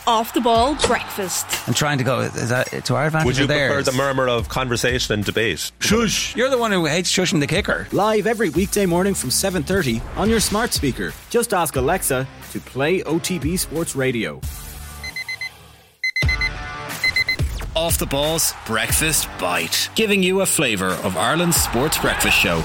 Off the Ball Breakfast. I'm trying to go, is that to our advantage? Would you or theirs? prefer the murmur of conversation and debate? Shush! You're the one who hates shushing the kicker. Live every weekday morning from 7:30 on your smart speaker. Just ask Alexa to play OTB Sports Radio. Off the Ball's Breakfast Bite, giving you a flavour of Ireland's sports breakfast show.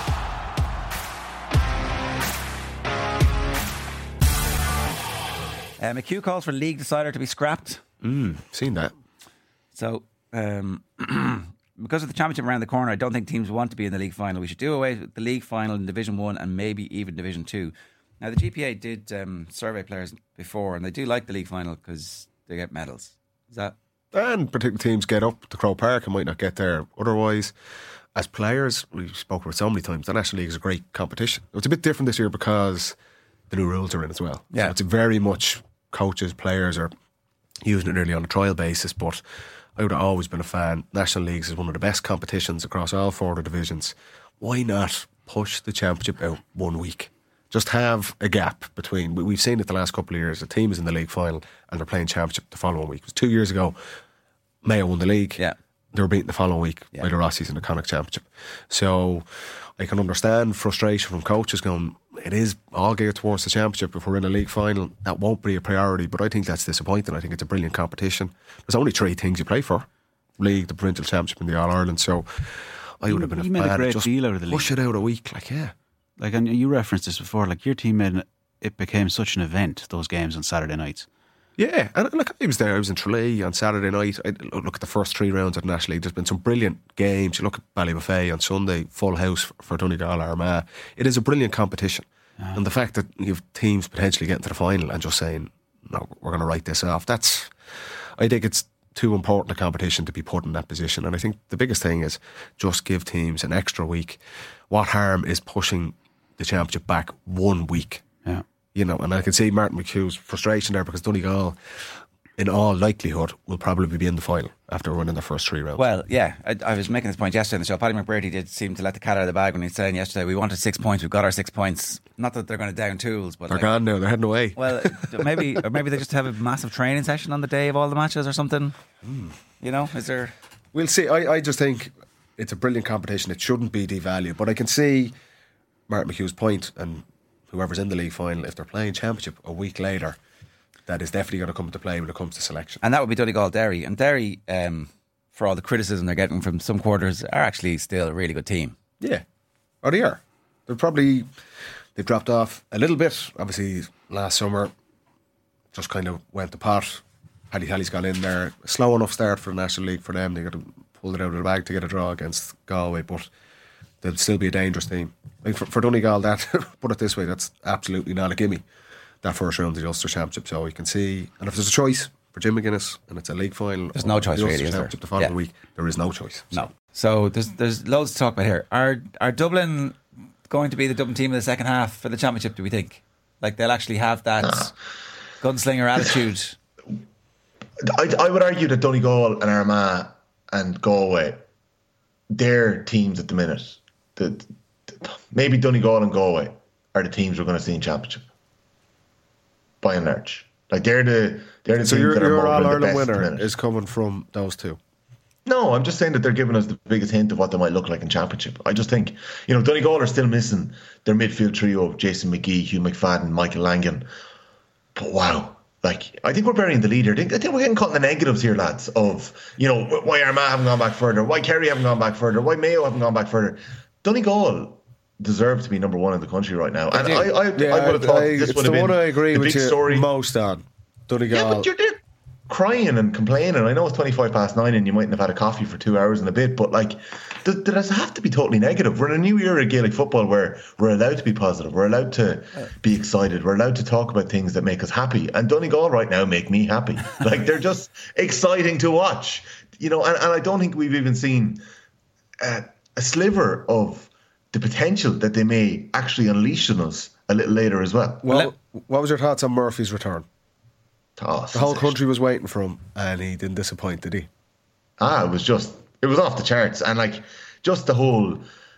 McHugh calls for league decider to be scrapped. Seen that. So, because of the championship around the corner, I don't think teams want to be in the league final. We should do away with the league final in Division 1 and maybe even Division 2. Now, the GPA did survey players before, and they do like the league final because they get medals. Is that... And particular teams get up to Croke Park and might not get there otherwise. As players, we've spoken about so many times, the National League is a great competition. It's a bit different this year because the new rules are in as well. Yeah. So it's very much coaches, players are using it nearly on a trial basis, but I would have always been a fan. National Leagues is one of the best competitions across all four of the divisions. Why not push the championship out 1 week? Just have a gap between. We've seen it the last couple of years. A team is in the league final and they're playing championship the following week. It was 2 years ago. Mayo won the league. Yeah. They were beaten the following week by the Rossies in the Connacht Championship. So I can understand frustration from coaches going, it is all geared towards the championship. If we're in a league final, that won't be a priority. But I think that's disappointing. I think it's a brilliant competition. There's only 3 things you play for: league, the provincial championship, and the All Ireland. So I would have been you made a great just deal out of the league. Push it out a week, Like, and you referenced this before. Like, your team it became such an event. Those games on Saturday nights. Yeah, and look, I was there. I was in Tralee on Saturday night. I look at the first 3 rounds of the National League. There's been some brilliant games. You look at Ballybuffet on Sunday, full house for Donegal Armagh. It is a brilliant competition. And the fact that you have teams potentially getting to the final and just saying, no, we're going to write this off, I think it's too important a competition to be put in that position. And I think the biggest thing is just give teams an extra week. What harm is pushing the championship back 1 week? Yeah. You know, and I can see Martin McHugh's frustration there because Donegal, in all likelihood, will probably be in the final after winning the first 3 rounds. Well, yeah, I was making this point yesterday in the show. Paddy McBurdy did seem to let the cat out of the bag when he was saying yesterday, we wanted 6 points, we've got our 6 points. Not that they're going to down tools, but they're gone now, they're heading away. Well, maybe they just have a massive training session on the day of all the matches or something. You know, is there... We'll see. I just think it's a brilliant competition. It shouldn't be devalued. But I can see Martin McHugh's point, and whoever's in the league final, if they're playing championship a week later, that is definitely going to come into play when it comes to selection. And that would be Donegal Derry. And Derry, for all the criticism they're getting from some quarters, are actually still a really good team. Yeah. Or they are. They've dropped off a little bit. Obviously, last summer, just kind of went to pot. Paddy Tally's gone in there. A slow enough start for the National League for them. They got to pull it out of the bag to get a draw against Galway, but they'll still be a dangerous team. I think for Donegal, that, put it this way, that's absolutely not a gimme, that first round of the Ulster Championship. So you can see, and if there's a choice for Jim McGuinness and it's a league final, there's no choice really, is there? The following week, there is no choice. No. So there's loads to talk about here. Are Dublin going to be the Dublin team in the second half for the championship, do we think? Like, they'll actually have that gunslinger attitude? I would argue that Donegal and Armagh and Galway, they're teams at the minute. Maybe Donegal and Galway are the teams we're going to see in championship, by and large. Like, they're the teams that are more All the Ireland best winner is coming from those two. No, I'm just saying that they're giving us the biggest hint of what they might look like in championship. I just think, Donegal are still missing their midfield trio of Jason McGee, Hugh McFadden, Michael Langan. But wow, like, I think we're burying the lead here. I think we're getting caught in the negatives here, lads, of, why Armagh haven't gone back further, why Kerry haven't gone back further, why Mayo haven't gone back further. Donegal deserve to be number 1 in the country right now. And I would have thought this would have been I agree the with big you story. Most on Donegal. Yeah, but you're there crying and complaining. I know it's 9:25 and you mightn't have had a coffee for 2 hours and a bit, but like, does it have to be totally negative? We're in a new era of Gaelic football where we're allowed to be positive, we're allowed to be excited, we're allowed to talk about things that make us happy. And Donegal right now make me happy. Like, they're just exciting to watch, and I don't think we've even seen a sliver of the potential that they may actually unleash on us a little later as well. Well, what was your thoughts on Murphy's return? Oh, the whole country was waiting for him, and he didn't disappoint, did he? It was off the charts. And like, just the whole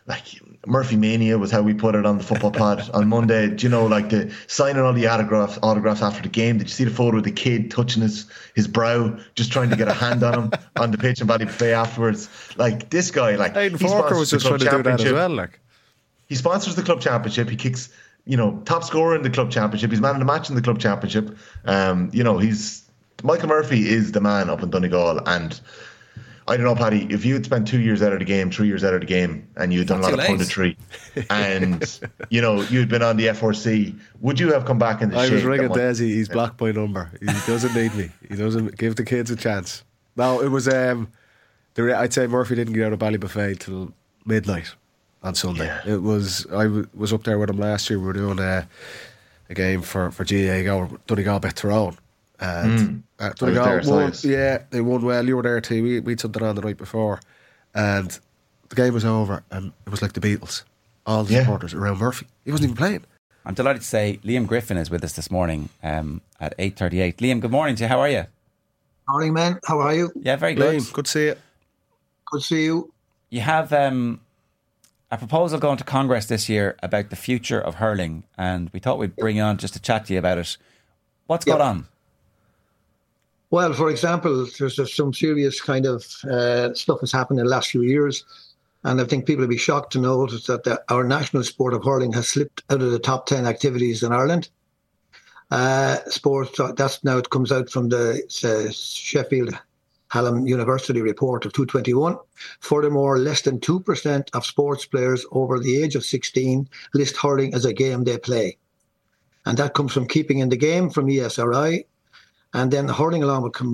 like Murphy Mania was how we put it on the football pod on Monday. Do you know, like the signing all the autographs after the game? Did you see the photo of the kid touching his brow, just trying to get a hand on him on the pitch in Ballybofey afterwards? Like this guy, like Aidan Forker was just trying to do that as well. Like he sponsors the club championship. He kicks, top scorer in the club championship. He's man of the match in the club championship. Michael Murphy is the man up in Donegal, and I don't know, Paddy, if you had spent 2 years out of the game, 3 years out of the game, and you had done a lot of punditry, and you'd been on the FRC, would you have come back in the I shape? was ringing Desi. He's blocked my number. He doesn't need me. He doesn't give the kids a chance. No, it was. I'd say Murphy didn't get out of Ballybofey till midnight on Sunday. Yeah. It was. I was up there with him last year. We were doing a game for GAA Donegal Bet Tyrone. And Donegal won. Yeah, they won well. You were there too. We'd something on the night before, and the game was over, and it was like the Beatles. All the supporters around Murphy. He wasn't even playing. I'm delighted to say Liam Griffin is with us this morning at 8:38. Liam, good morning to you. How are you? Morning, man. How are you? Yeah, very good. Liam, good to see you. Good to see you. You have a proposal going to Congress this year about the future of hurling, and we thought we'd bring you on just to chat to you about it. What's going on? Well, for example, there's some serious kind of stuff that's happened in the last few years. And I think people will be shocked to know that our national sport of hurling has slipped out of the top 10 activities in Ireland. Sport, it comes out from the Sheffield Hallam University report of 2021. Furthermore, less than 2% of sports players over the age of 16 list hurling as a game they play. And that comes from Keeping in the Game from ESRI. And then hurling along with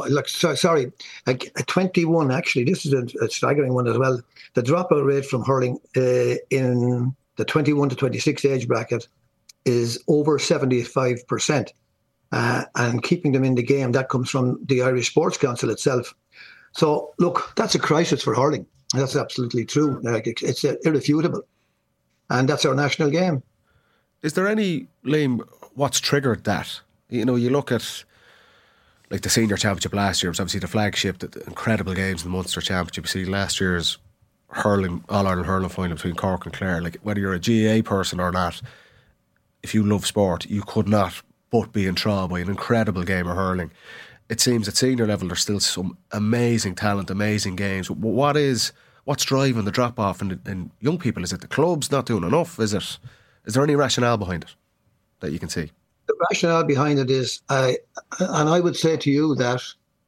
21, actually, this is a staggering one as well. The dropout rate from hurling in the 21 to 26 age bracket is over 75%. And keeping them in the game, that comes from the Irish Sports Council itself. So, look, that's a crisis for hurling. That's absolutely true. It's irrefutable. And that's our national game. Is there any, Liam, what's triggered that? You look at like the senior championship last year was obviously the flagship, the incredible games in the Munster Championship. You see last year's hurling, All-Ireland hurling final between Cork and Clare. Like whether you're a GAA person or not, if you love sport, you could not but be enthralled by an incredible game of hurling. It seems at senior level there's still some amazing talent, amazing games. What's driving the drop off in young people? Is it the clubs not doing enough? Is there any rationale behind it that you can see? The rationale behind it is, and I would say to you that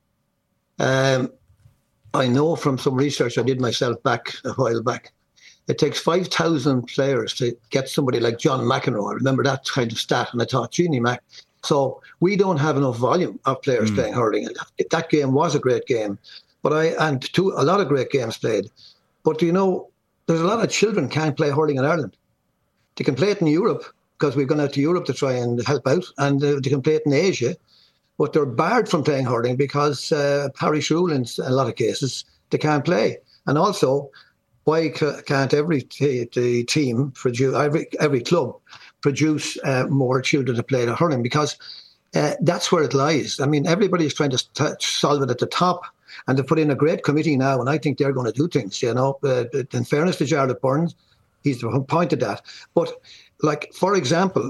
I know from some research I did myself back a while back, it takes 5,000 players to get somebody like John McEnroe. I remember that kind of stat, and I thought, Genie Mac. So we don't have enough volume of players playing hurling. That game was a great game, a lot of great games played. But there's a lot of children can't play hurling in Ireland. They can play it in Europe, because we've gone out to Europe to try and help out, and they can play it in Asia, but they're barred from playing hurling because parish rule in a lot of cases, they can't play. And also, why can't every team produce, every club produce more children to play the hurling? Because that's where it lies. I mean, everybody is trying to solve it at the top, and they put in a great committee now, and I think they're going to do things. In fairness to Jarlath Burns, he's pointed that. But like, for example,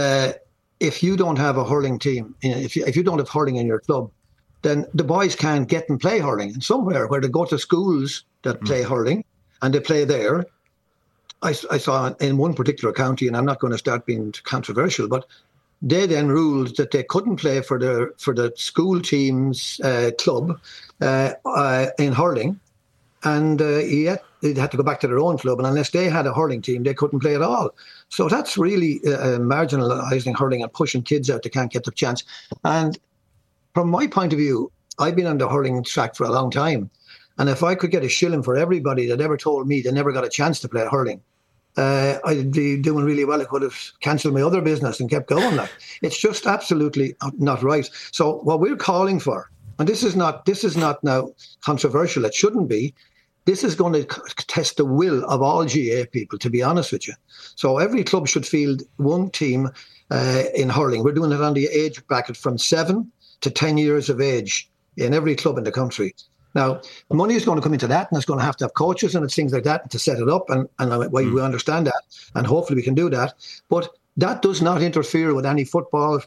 if you don't have a hurling team, if you don't have hurling in your club, then the boys can't get and play hurling. And somewhere where they go to schools that play hurling, and they play there. I saw in one particular county, and I'm not going to start being controversial, but they then ruled that they couldn't play for the school team's club in hurling, and yet they had to go back to their own club, and unless they had a hurling team, they couldn't play at all. So that's really marginalising hurling and pushing kids out. They can't get the chance. And from my point of view, I've been on the hurling track for a long time, and if I could get a shilling for everybody that ever told me they never got a chance to play hurling, I'd be doing really well. I could have cancelled my other business and kept going. It's just absolutely not right. So what we're calling for, and this is not now controversial, it shouldn't be, this is going to test the will of all GAA people, to be honest with you. So every club should field one team in hurling. We're doing it on the age bracket from 7 to 10 years of age in every club in the country. Now, money is going to come into that, and it's going to have coaches and it's things like that to set it up, and we understand that, and hopefully we can do that. But that does not interfere with any football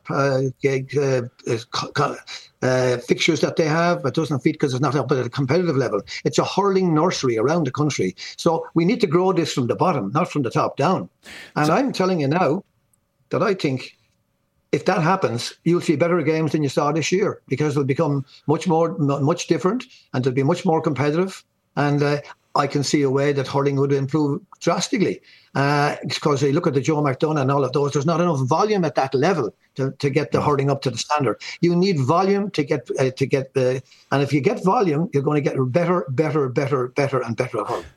fixtures that they have. It doesn't fit because it's not up at a competitive level. It's a hurling nursery around the country. So we need to grow this from the bottom, not from the top down. And I'm telling you now that I think if that happens, you'll see better games than you saw this year, because they'll become much different, and they'll be much more competitive. And I can see a way that hurling would improve drastically. Because you look at the Joe McDonough and all of those, there's not enough volume at that level to get the hurling up to the standard. You need volume to get and if you get volume, you're going to get better and better at hurling.